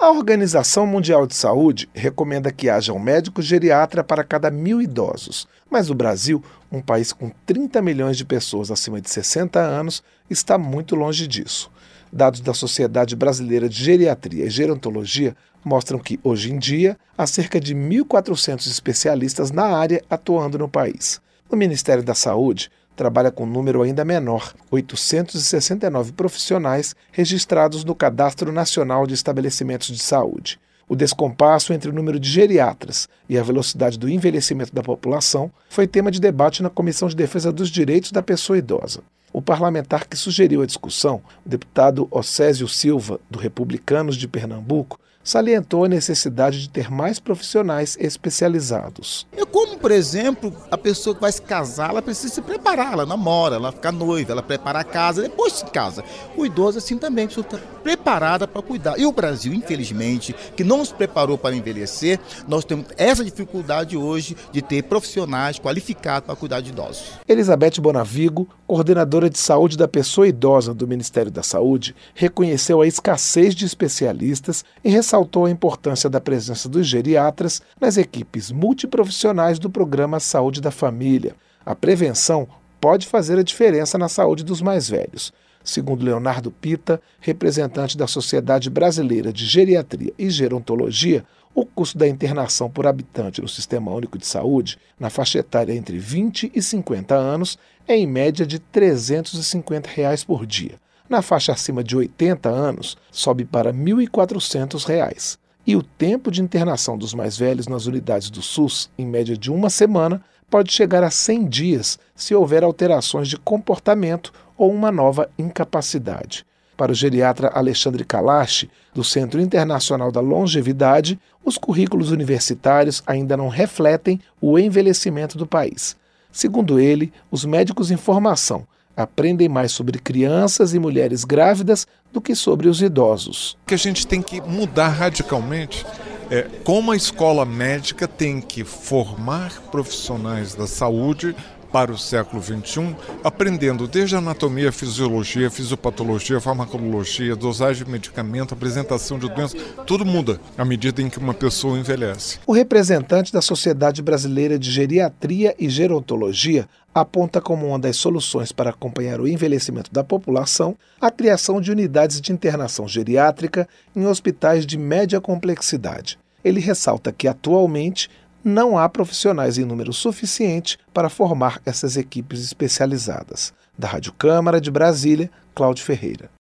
A Organização Mundial de Saúde recomenda que haja um médico geriatra para cada 1.000 idosos, mas o Brasil, um país com 30 milhões de pessoas acima de 60 anos, está muito longe disso. Dados da Sociedade Brasileira de Geriatria e Gerontologia mostram que, hoje em dia, há cerca de 1.400 especialistas na área atuando no país. O Ministério da Saúde trabalha com um número ainda menor, 869 profissionais registrados no Cadastro Nacional de Estabelecimentos de Saúde. O descompasso entre o número de geriatras e a velocidade do envelhecimento da população foi tema de debate na Comissão de Defesa dos Direitos da Pessoa Idosa. O parlamentar que sugeriu a discussão, o deputado Océsio Silva, do Republicanos de Pernambuco, salientou a necessidade de ter mais profissionais especializados. Como, por exemplo, a pessoa que vai se casar, ela precisa se preparar, ela namora, ela fica noiva, ela prepara a casa, depois se casa. O idoso assim também precisa estar preparada para cuidar. E o Brasil, infelizmente, que não se preparou para envelhecer, nós temos essa dificuldade hoje de ter profissionais qualificados para cuidar de idosos. Elizabeth Bonavigo, coordenadora de saúde da pessoa idosa do Ministério da Saúde, reconheceu a escassez de especialistas e ressaltou a importância da presença dos geriatras nas equipes multiprofissionais do Programa Saúde da Família. A prevenção pode fazer a diferença na saúde dos mais velhos. Segundo Leonardo Pita, representante da Sociedade Brasileira de Geriatria e Gerontologia, o custo da internação por habitante no Sistema Único de Saúde, na faixa etária entre 20 e 50 anos, é em média de R$ 350 por dia. Na faixa acima de 80 anos, sobe para R$ 1.400. E o tempo de internação dos mais velhos nas unidades do SUS, em média de uma semana, pode chegar a 100 dias se houver alterações de comportamento ou uma nova incapacidade. Para o geriatra Alexandre Kalash, do Centro Internacional da Longevidade, os currículos universitários ainda não refletem o envelhecimento do país. Segundo ele, os médicos em formação aprendem mais sobre crianças e mulheres grávidas do que sobre os idosos. O que a gente tem que mudar radicalmente é como a escola médica tem que formar profissionais da saúde para o século XXI, aprendendo desde anatomia, fisiologia, fisiopatologia, farmacologia, dosagem de medicamento, apresentação de doenças, tudo muda à medida em que uma pessoa envelhece. O representante da Sociedade Brasileira de Geriatria e Gerontologia aponta como uma das soluções para acompanhar o envelhecimento da população a criação de unidades de internação geriátrica em hospitais de média complexidade. Ele ressalta que, atualmente, não há profissionais em número suficiente para formar essas equipes especializadas. Da Rádio Câmara de Brasília, Cláudio Ferreira.